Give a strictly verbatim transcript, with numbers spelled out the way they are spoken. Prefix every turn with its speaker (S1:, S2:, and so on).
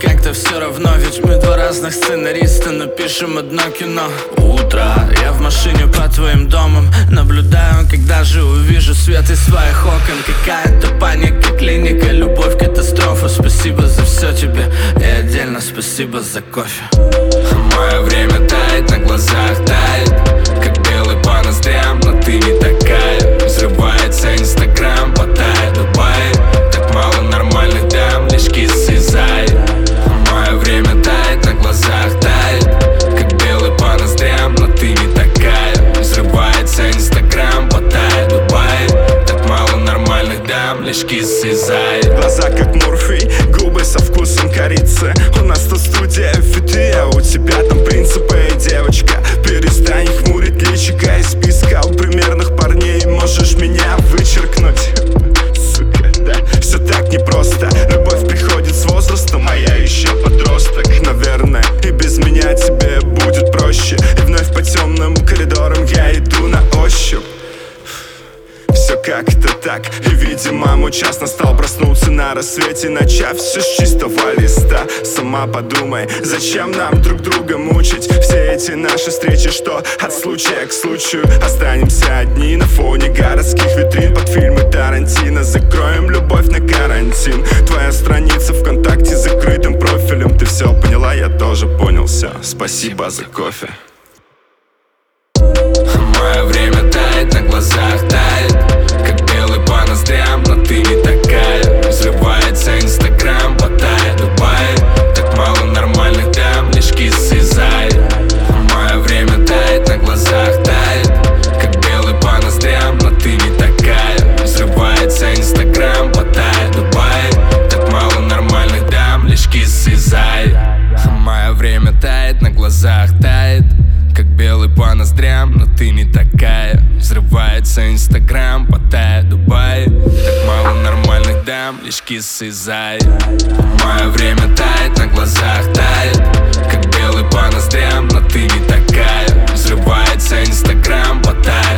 S1: как-то все равно, ведь мы два разных сценариста, но пишем одно кино. Утро, я в машине по твоим домам наблюдаю, когда же увижу свет из своих окон. Какая-то паника, клиника, любовь, катастрофа. Спасибо за все тебе и отдельно спасибо за кофе.
S2: Мое время тает, на глазах тает, как белый по ноздрям, но ты не такая. Взрывается инстаграм, потает Дубай. Так мало нормальных дам, лишь киссы и зай. Мое время тает, на глазах тает, как белый по ноздрям, но ты не такая. Взрывается инстаграм, потает Дубай. Так мало нормальных дам, лишь киссы и зай.
S3: Глаза как морфий, губы со вкусом корицы. У нас тут студия фиты, а у тебя там принципы. Девочка, перестань хмурить личико из списка у примерных парней. Можешь меня вычеркнуть, сука, да. Все так непросто, любовь приходит с возрастом, а я еще подросток. Наверное, и без меня тебе будет проще. И вновь по темным коридорам я иду на ощупь. Все как-то так, и видимо мой час настал. Проснуться на рассвете, начав все с чистого листа. Сама подумай, зачем нам друг друга мучить? Все эти наши встречи, что от случая к случаю. Останемся одни на фоне городских витрин под фильмы Тарантино. Закроем любовь на карантин. Твоя страница ВКонтакте с закрытым профилем. Ты все поняла, я тоже понял все. Спасибо за кофе.
S2: Мое время тает, на глазах тает, как белый по ноздрям, но ты не такая. Взрывается инстаграм, потает Дубай. Так мало нормальных дам, лишь киссы и зай. Мое время тает, на глазах тает, как белый по ноздрям, но ты не такая. Взрывается инстаграм, потает Дубай. Так мало нормальных дам, лишь киссы и зай. Мое время тает, на глазах тает, как белый по ноздрям, но ты не такая. Взрывается инстаграм, потает Дубай. Так мало нормальных дам, лишь киссы и зай. Мое время тает, на глазах тает, как белый по ноздрям, но ты не такая. Взрывается инстаграм, потает